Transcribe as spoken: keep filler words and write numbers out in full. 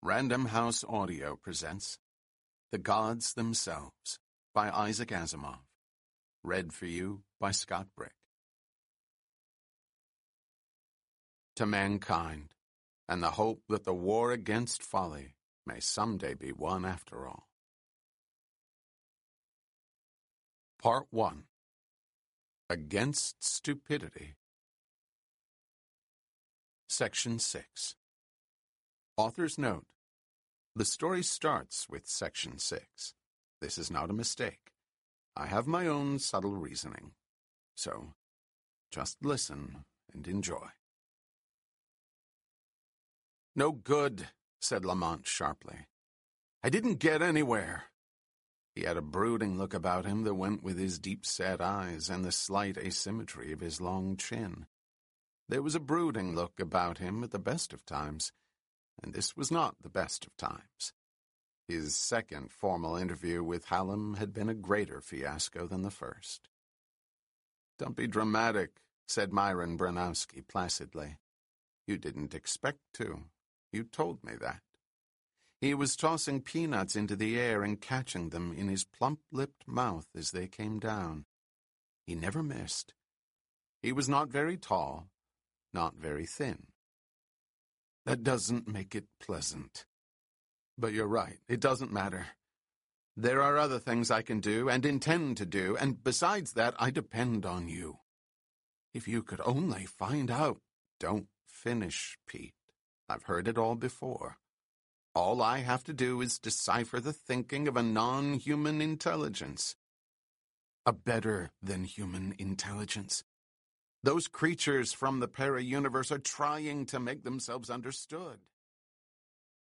Random House Audio presents The Gods Themselves by Isaac Asimov. Read for you by Scott Brick. To mankind, and the hope that the war against folly may someday be won after all. Part one. Against Stupidity. Section six. Author's note. The story starts with Section six. This is not a mistake. I have my own subtle reasoning. So, just listen and enjoy. No good, said Lamont sharply. I didn't get anywhere. He had a brooding look about him that went with his deep-set eyes and the slight asymmetry of his long chin. There was a brooding look about him at the best of times, and this was not the best of times. His second formal interview with Hallam had been a greater fiasco than the first. Don't be dramatic, said Myron Branowski placidly. You didn't expect to. You told me that. He was tossing peanuts into the air and catching them in his plump-lipped mouth as they came down. He never missed. He was not very tall, not very thin. That doesn't make it pleasant. But you're right, it doesn't matter. There are other things I can do and intend to do, and besides that, I depend on you. If you could only find out. Don't finish, Pete. I've heard it all before. All I have to do is decipher the thinking of a non-human intelligence. A better-than-human intelligence. Those creatures from the para-universe are trying to make themselves understood.